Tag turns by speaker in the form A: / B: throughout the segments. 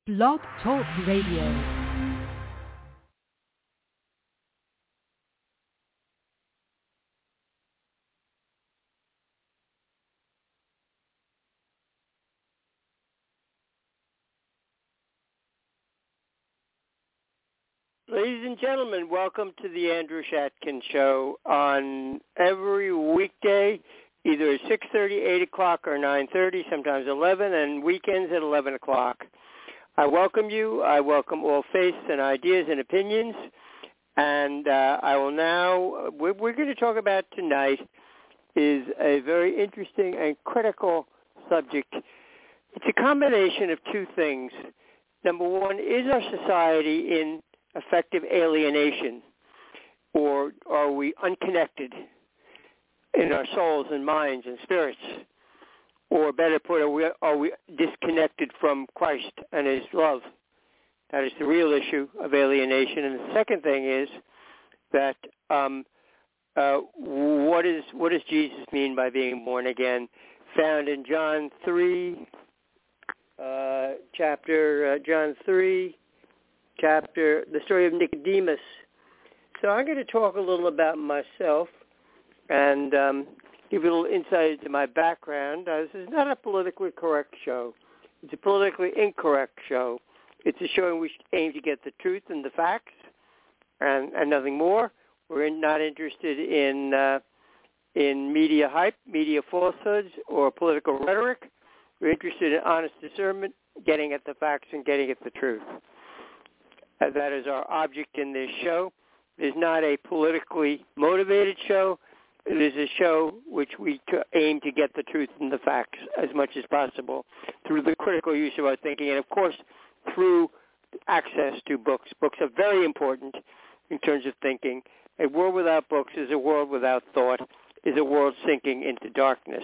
A: Blog Talk Radio.
B: Ladies and gentlemen, welcome to the Andrew Shatkin Show on every weekday, either at 6:30, 8 o'clock, or 9:30, sometimes 11, and weekends at 11 o'clock. I welcome you. I welcome all faiths and ideas and opinions. And I will now, we're going to talk about tonight is a very interesting and critical subject. It's a combination of two things. Number one, is our society in effective alienation, or are we unconnected in our souls and minds and spirits? Or better put, are we disconnected from Christ and his love? That is the real issue of alienation. And the second thing is that what does Jesus mean by being born again? Found in John 3, chapter, the story of Nicodemus. So I'm going to talk a little about myself and give you a little insight into my background. This is not a politically correct show. It's a politically incorrect show. It's a show in which we aim to get the truth and the facts and nothing more. We're not interested in media hype, media falsehoods, or political rhetoric. We're interested in honest discernment, getting at the facts and getting at the truth. That is our object in this show. It is not a politically motivated show. It is a show which we aim to get the truth and the facts as much as possible through the critical use of our thinking and, of course, through access to books. Books are very important in terms of thinking. A world without books is a world without thought, is a world sinking into darkness,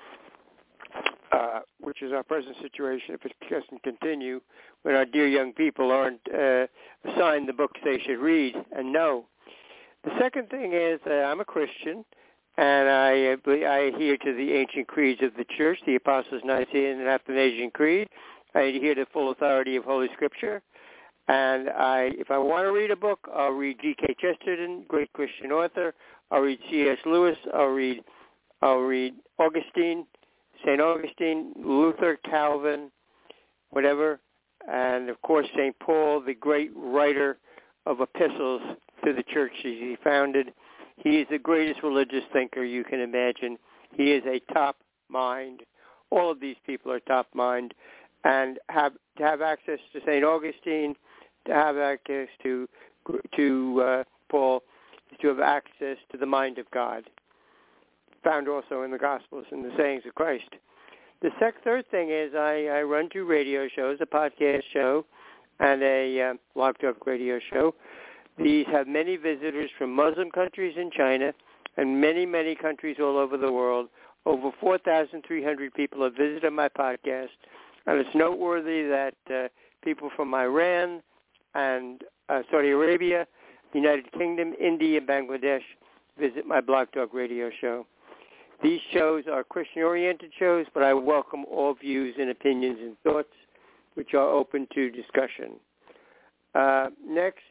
B: which is our present situation if it doesn't continue when our dear young people aren't assigned the books they should read and know. The second thing is that I'm a Christian, and I adhere to the ancient creeds of the Church, the Apostles' Nicene and Athanasian Creed. I adhere to the full authority of Holy Scripture. And if I want to read a book, I'll read G.K. Chesterton, great Christian author. I'll read C.S. Lewis. I'll read Augustine, St. Augustine, Luther, Calvin, whatever. And, of course, St. Paul, the great writer of epistles to the churches he founded. He is the greatest religious thinker you can imagine. He is a top mind. All of these people are top mind. And to have access to St. Augustine, to have access to Paul, is to have access to the mind of God, found also in the Gospels and the sayings of Christ. The third thing is I run two radio shows, a podcast show and a Blog Talk radio show. These have many visitors from Muslim countries in China and many, many countries all over the world. Over 4,300 people have visited my podcast, and it's noteworthy that people from Iran and Saudi Arabia, United Kingdom, India, and Bangladesh visit my Blog Talk radio show. These shows are Christian-oriented shows, but I welcome all views and opinions and thoughts which are open to discussion. Next,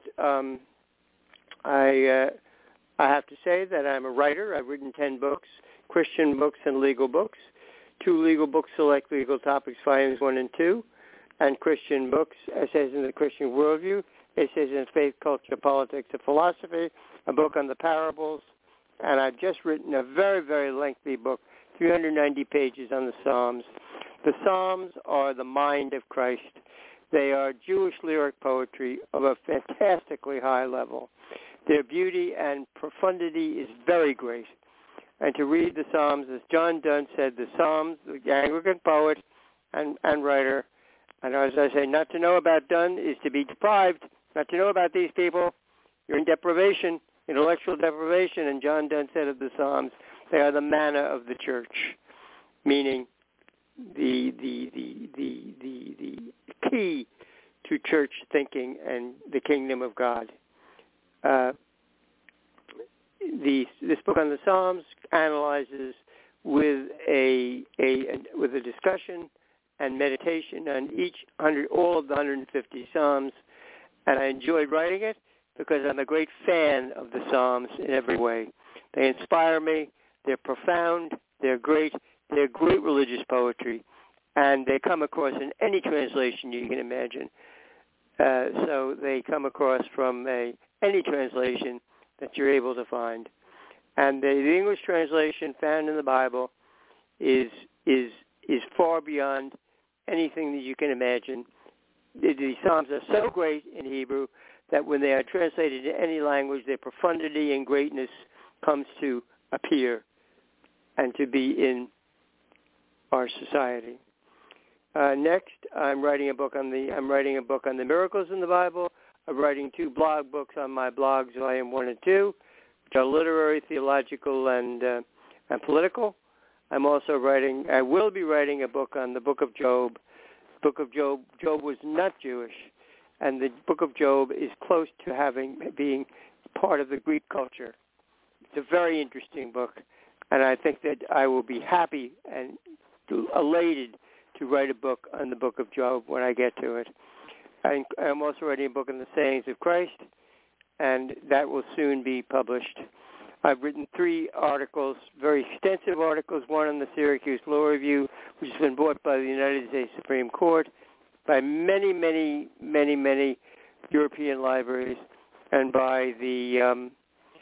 B: I have to say that I'm a writer. I've written 10 books, Christian books and legal books, 2 legal books, Select Legal Topics, Volumes 1 and 2, and Christian books, Essays in the Christian Worldview, Essays in Faith, Culture, Politics, and Philosophy, a book on the parables, and I've just written a very, very lengthy book, 390 pages on the Psalms. The Psalms are the mind of Christ. They are Jewish lyric poetry of a fantastically high level. Their beauty and profundity is very great. And to read the Psalms, as John Donne said, the Psalms, the Anglican poet and writer, and as I say, not to know about Donne is to be deprived. Not to know about these people, you're in deprivation, intellectual deprivation. And John Donne said of the Psalms, they are the manna of the church, meaning the key to church thinking and the kingdom of God. This book on the Psalms analyzes with a discussion and meditation on all of the 150 Psalms. And I enjoyed writing it because I'm a great fan of the Psalms in every way. They inspire me. They're profound. They're great religious poetry. And they come across in any translation you can imagine. So they come across from any translation that you're able to find. And the English translation found in the Bible is far beyond anything that you can imagine. The Psalms are so great in Hebrew that when they are translated into any language, their profundity and greatness comes to appear and to be in our society. Next, I'm writing a book on the miracles in the Bible. I'm writing 2 blog books on my blogs, Volume 1 and 2, which are literary, theological, and political. I will be writing a book on the Book of Job. Job was not Jewish, and the Book of Job is close to being part of the Greek culture. It's a very interesting book, and I think that I will be happy and elated to write a book on the Book of Job when I get to it. I'm also writing a book on the sayings of Christ, and that will soon be published. I've written 3 articles, very extensive articles, one on the Syracuse Law Review, which has been bought by the United States Supreme Court, by many, many, many, many European libraries, and by the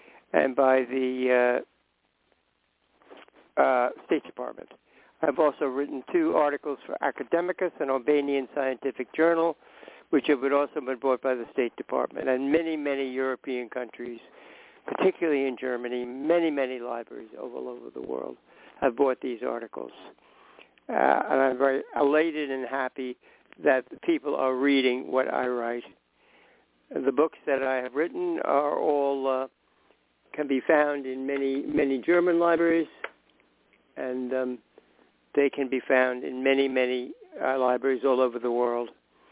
B: State Department. I've also written 2 articles for Academicus, an Albanian scientific journal, which have also been bought by the State Department, and many, many European countries, particularly in Germany. Many, many libraries all over the world have bought these articles. And I'm very elated and happy that people are reading what I write. The books that I have written are all can be found in many, many German libraries, and they can be found in many, many libraries all over the world.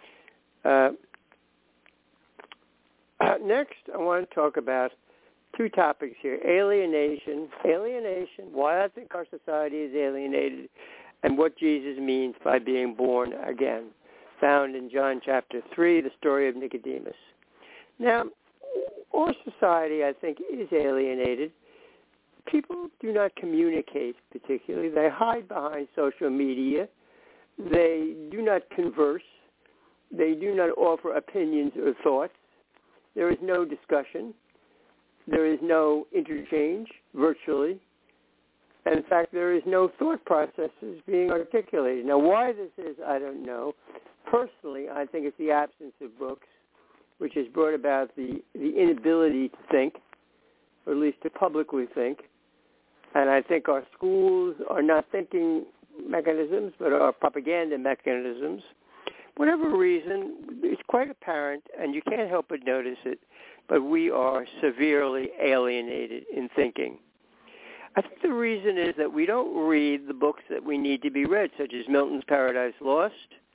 B: Next, I want to talk about 2 topics here: alienation, why I think our society is alienated, and what Jesus means by being born again, found in John chapter 3, the story of Nicodemus. Now, our society, I think, is alienated. People do not communicate particularly. They hide behind social media. They do not converse. They do not offer opinions or thoughts. There is no discussion. There is no interchange, virtually. And in fact, there is no thought processes being articulated. Now, why this is, I don't know. Personally, I think it's the absence of books, which has brought about the inability to think, or at least to publicly think. And I think our schools are not thinking mechanisms, but are propaganda mechanisms. Whatever reason, it's quite apparent, and you can't help but notice it, but we are severely alienated in thinking. I think the reason is that we don't read the books that we need to be read, such as Milton's Paradise Lost,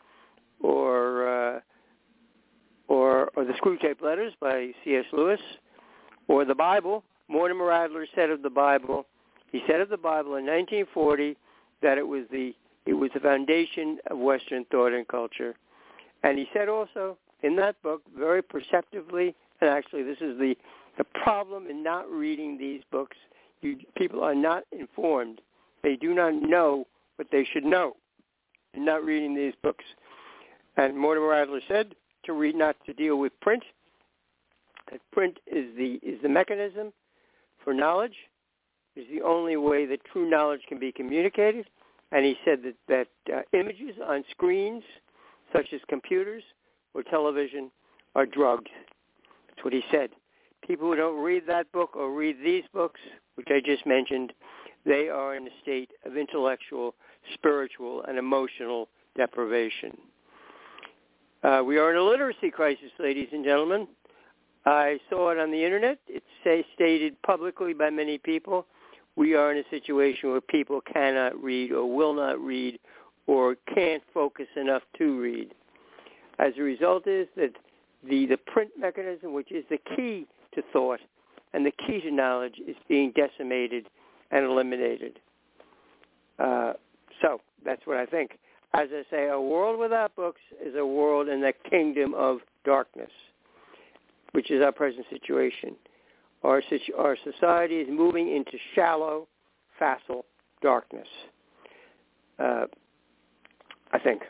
B: or the Screwtape Letters by C.S. Lewis, or the Bible. Mortimer Adler said of the Bible, he said of the Bible in 1940 that it was the foundation of Western thought and culture. And he said also in that book, very perceptively, and actually this is the problem in not reading these books, people are not informed. They do not know what they should know in not reading these books. And Mortimer Adler said to read, not to deal with print. That print is the mechanism for knowledge. Is the only way that true knowledge can be communicated. And he said that images on screens, such as computers or television, are drugs. That's what he said. People who don't read that book or read these books, which I just mentioned, they are in a state of intellectual, spiritual, and emotional deprivation. We are in a literacy crisis, ladies and gentlemen. I saw it on the Internet. It's stated publicly by many people. We are in a situation where people cannot read or will not read or can't focus enough to read. As a result is that the print mechanism, which is the key to thought and the key to knowledge, is being decimated and eliminated. So that's what I think. As I say, a world without books is a world in the kingdom of darkness, which is our present situation. Our society is moving into shallow, facile darkness, I think.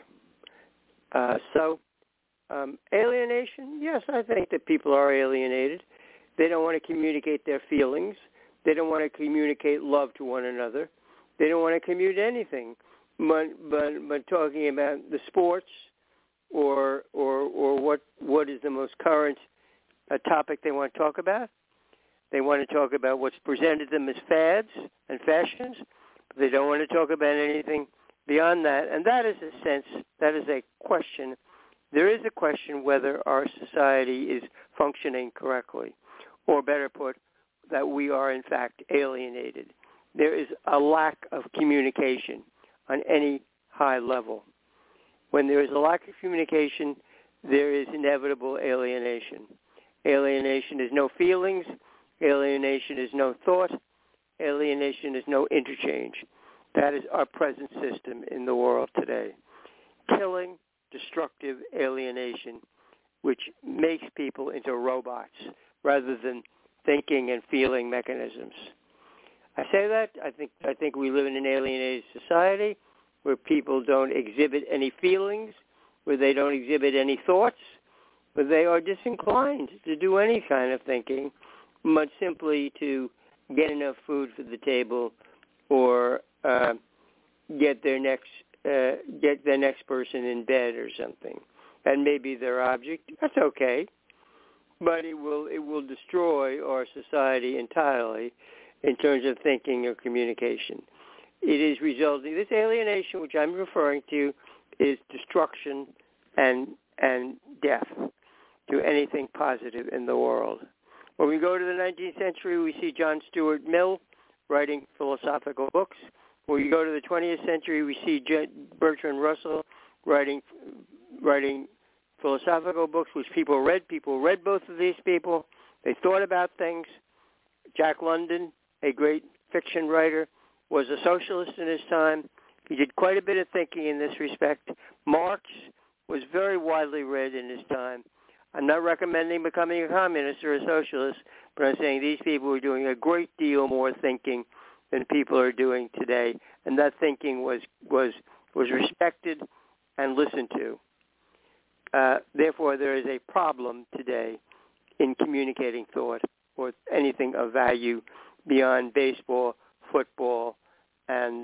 B: Alienation, yes, I think that people are alienated. They don't want to communicate their feelings. They don't want to communicate love to one another. They don't want to communicate anything, but talking about the sports or what is the most current topic they want to talk about. They want to talk about what's presented them as fads and fashions. But they don't want to talk about anything beyond that. And that is a question. There is a question whether our society is functioning correctly, or better put, that we are in fact alienated. There is a lack of communication on any high level. When there is a lack of communication, there is inevitable alienation. Alienation is no feelings. Alienation is no thought. Alienation is no interchange. That is our present system in the world today. Killing, destructive alienation, which makes people into robots rather than thinking and feeling mechanisms. I say that. I think we live in an alienated society where people don't exhibit any feelings, where they don't exhibit any thoughts, where they are disinclined to do any kind of thinking, but simply to get enough food for the table or get their next person in bed or something. That may be their object. That's okay, but it will destroy our society entirely in terms of thinking or communication. It is resulting. This alienation, which I'm referring to, is destruction and death to anything positive in the world. When we go to the 19th century, we see John Stuart Mill writing philosophical books. When we go to the 20th century, we see Bertrand Russell writing philosophical books, which people read. People read both of these people. They thought about things. Jack London, a great fiction writer, was a socialist in his time. He did quite a bit of thinking in this respect. Marx was very widely read in his time. I'm not recommending becoming a communist or a socialist, but I'm saying these people were doing a great deal more thinking than people are doing today, and that thinking was respected and listened to. Therefore, there is a problem today in communicating thought or anything of value beyond baseball, football, and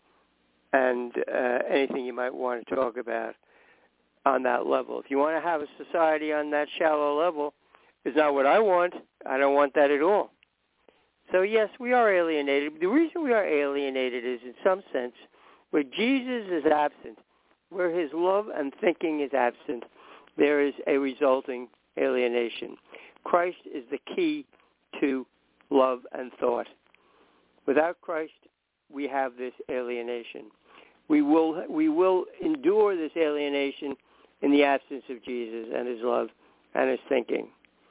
B: anything you might want to talk about on that level. If you want to have a society on that shallow level, it's not what I want. I don't want that at all. So yes, we are alienated. The reason we are alienated is, in some sense, where Jesus is absent, where his love and thinking is absent, there is a resulting alienation. Christ is the key to love and thought. Without Christ, we have this alienation. We will endure this alienation in the absence of Jesus and his love and his thinking.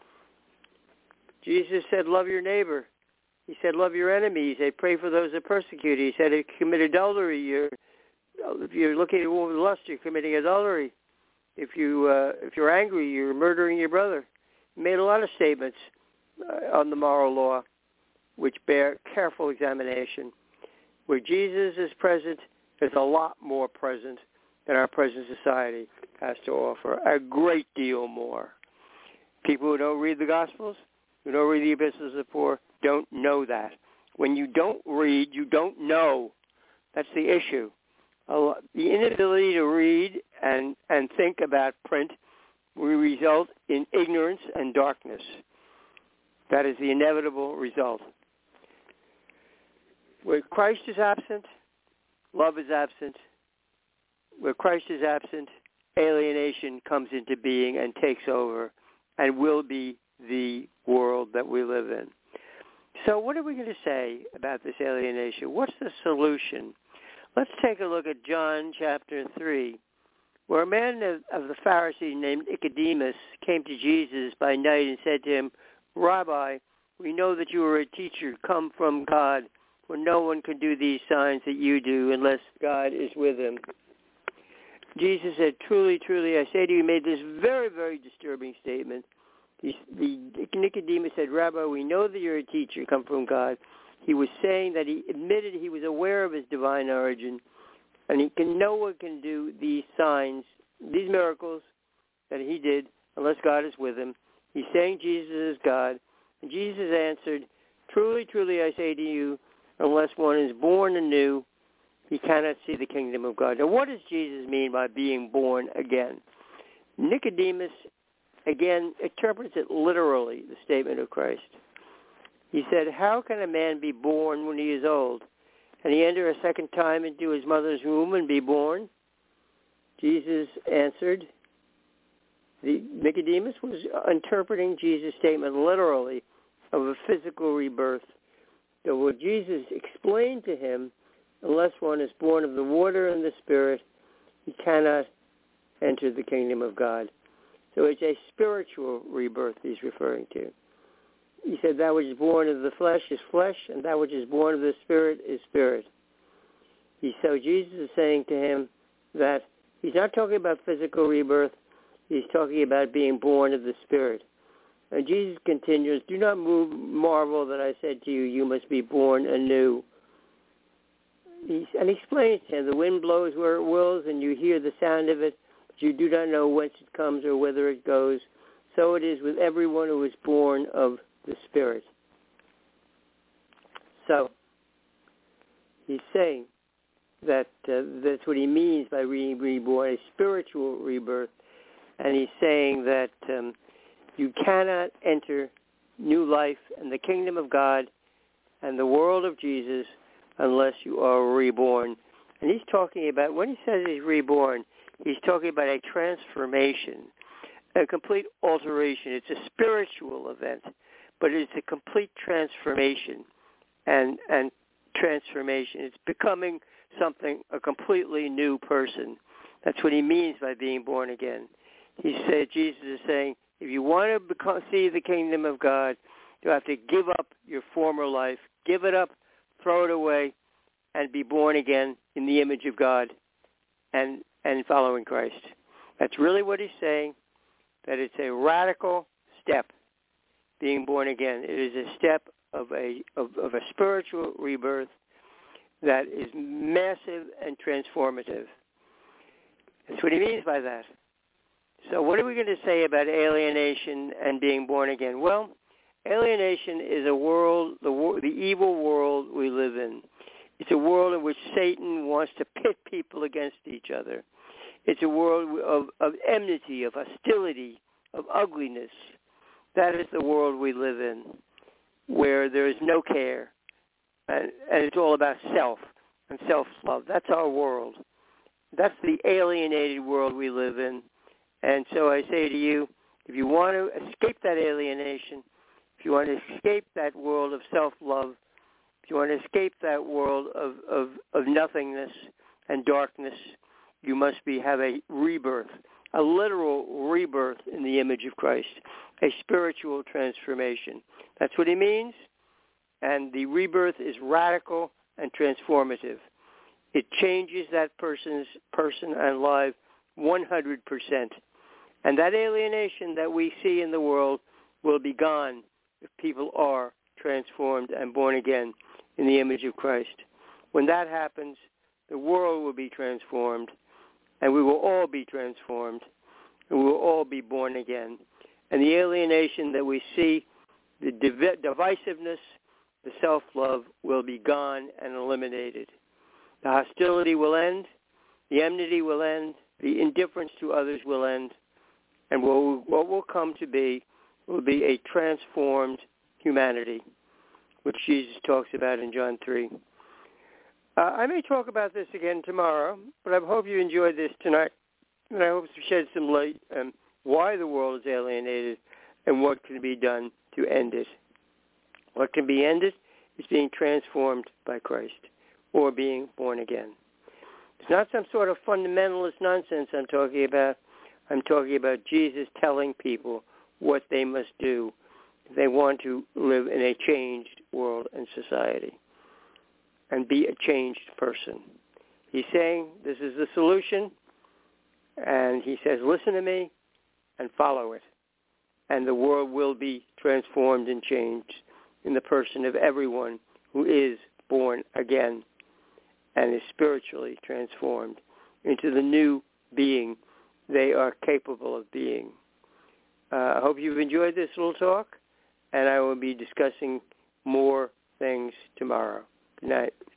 B: Jesus said, love your neighbor. He said, love your enemy. He said, pray for those that persecute you. He said, if you commit adultery, if you're looking at a woman with lust, you're committing adultery. If you're angry, you're murdering your brother. He made a lot of statements on the moral law which bear careful examination. Where Jesus is present, there's a lot more present than our present society has to offer, a great deal more. People who don't read the Gospels, who don't read the epistles of Paul, don't know that. When you don't read, you don't know. That's the issue. The inability to read and think about print will result in ignorance and darkness. That is the inevitable result. Where Christ is absent, love is absent. Where Christ is absent, alienation comes into being and takes over and will be the world that we live in. So what are we going to say about this alienation? What's the solution? Let's take a look at John chapter 3, where a man of the Pharisees named Nicodemus came to Jesus by night and said to him, Rabbi, we know that you are a teacher come from God, for no one can do these signs that you do unless God is with him. Jesus said, truly, truly, I say to you, he made this very, very disturbing statement. Nicodemus said, Rabbi, we know that you're a teacher, come from God. He was saying that he admitted he was aware of his divine origin, and no one can do these signs, these miracles that he did, unless God is with him. He's saying Jesus is God. And Jesus answered, truly, truly, I say to you, unless one is born anew, he cannot see the kingdom of God. Now, what does Jesus mean by being born again? Nicodemus, again, interprets it literally, the statement of Christ. He said, how can a man be born when he is old? Can he enter a second time into his mother's womb and be born? Jesus answered, Nicodemus was interpreting Jesus' statement literally of a physical rebirth. So what Jesus explained to him, unless one is born of the water and the Spirit, he cannot enter the kingdom of God. So it's a spiritual rebirth he's referring to. He said that which is born of the flesh is flesh, and that which is born of the Spirit is spirit. So Jesus is saying to him that he's not talking about physical rebirth. He's talking about being born of the Spirit. And Jesus continues, do not marvel that I said to you, you must be born anew. And he explains to him, the wind blows where it wills, and you hear the sound of it, but you do not know whence it comes or whither it goes. So it is with everyone who is born of the Spirit. So he's saying that that's what he means by being reborn, a spiritual rebirth. And he's saying that you cannot enter new life and the kingdom of God and the world of Jesus unless you are reborn. And he's talking about, when he says he's reborn, he's talking about a transformation, a complete alteration. It's a spiritual event, but it's a complete transformation and transformation. It's becoming something, a completely new person. That's what he means by being born again. He said, Jesus is saying, if you want to see the kingdom of God, you have to give up your former life, give it up, throw it away, and be born again in the image of God and following Christ. That's really what he's saying, that it's a radical step, being born again. It is a step of a spiritual rebirth that is massive and transformative. That's what he means by that. So what are we going to say about alienation and being born again? Well, alienation is a world, the evil world we live in. It's a world in which Satan wants to pit people against each other. It's a world of enmity, of hostility, of ugliness. That is the world we live in, where there is no care, and it's all about self and self-love. That's our world. That's the alienated world we live in. And so I say to you, if you want to escape that alienation, if you want to escape that world of self-love, if you want to escape that world of nothingness and darkness, you must have a rebirth, a literal rebirth in the image of Christ, a spiritual transformation. That's what he means. And the rebirth is radical and transformative. It changes that person and life 100%. And that alienation that we see in the world will be gone if people are transformed and born again in the image of Christ. When that happens, the world will be transformed, and we will all be transformed, and we will all be born again. And the alienation that we see, the divisiveness, the self-love will be gone and eliminated. The hostility will end, the enmity will end, the indifference to others will end, and what will come to be will be a transformed humanity, which Jesus talks about in John 3. I may talk about this again tomorrow, but I hope you enjoyed this tonight, and I hope to shed some light on why the world is alienated and what can be done to end it. What can be ended is being transformed by Christ or being born again. It's not some sort of fundamentalist nonsense I'm talking about. I'm talking about Jesus telling people what they must do if they want to live in a changed world and society and be a changed person. He's saying this is the solution, And he says, listen to me and follow it. And the world will be transformed and changed in the person of everyone who is born again and is spiritually transformed into the new being they are capable of being. I hope you've enjoyed this little talk, and I will be discussing more things tomorrow. Good night.